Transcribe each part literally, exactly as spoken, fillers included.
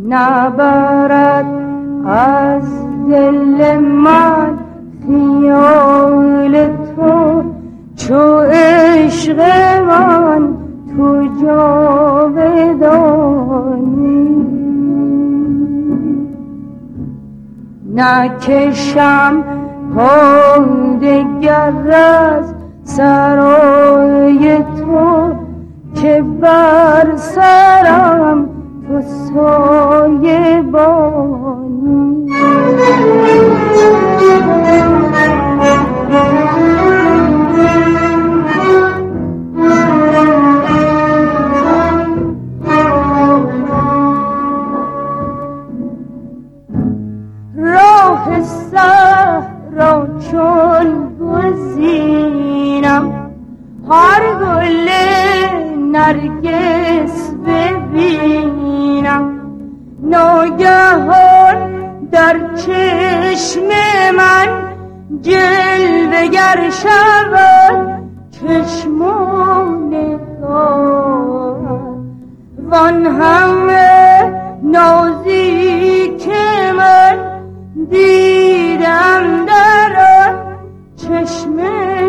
نبرد از دل من خیال تو، چو عشق من تو جاودانی. نکشم پا دگر از سرای تو، که بر سرم تو سایه بانی. راه صحرا چون گزینم، هر گل نرگس ببینم، ناگهان در چشم من جلوه گر شود چشم و نگاه، وان همه نازی که من دیدم در آن چشم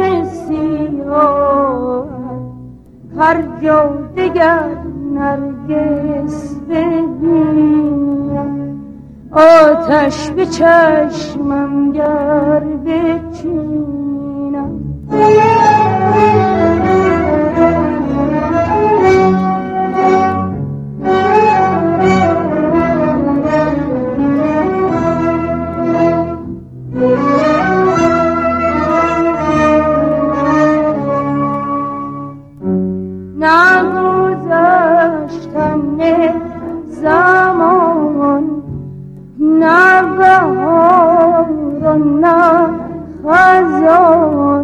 سیاه، هر جا دگر نرگس ببینم، آتش به چشمم گر بچینم. نگذشتن زمان، نه بهار و نه خزان،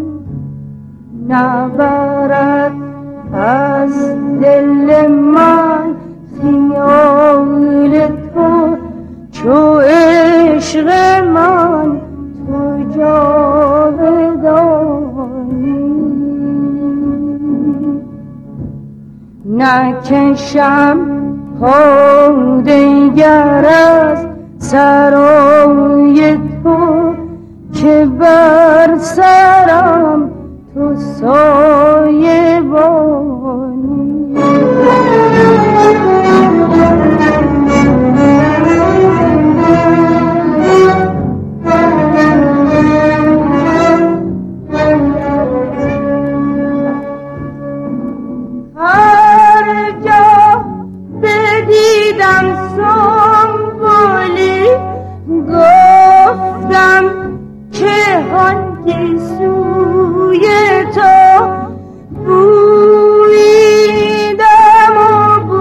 نبرد از دل من خیال تو، چو عشق من تو جاودانی. نکشم پا دگر از سرای تو، که بر سرم تو سایه بانی. هر جا بدیدم سنبولی، گفتم که آنگه سوی تو بوییدم و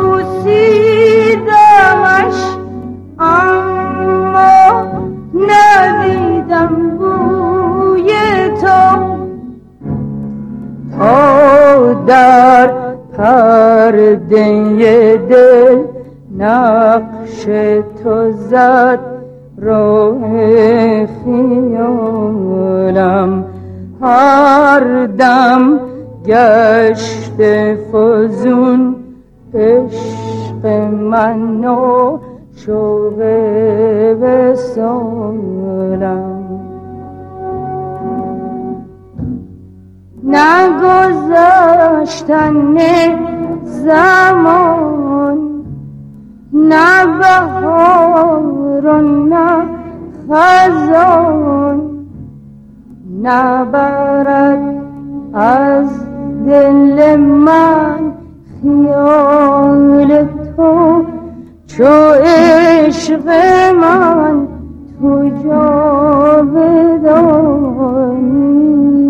بوسیدمش، اما ندیدم بوی تو. تا در پرده دل نقش تو زد راه خیالم، هر دم گشت فزون عشق من و شوق وصالم. نگذشتن زمان، نه بهار و نه خزان، نبرد از دل من خیال تو، چو عشق من تو جاودانی.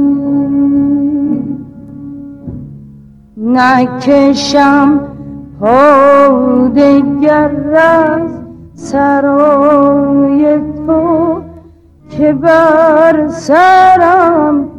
نکشم پا دگر از سرای تو، که بر سرم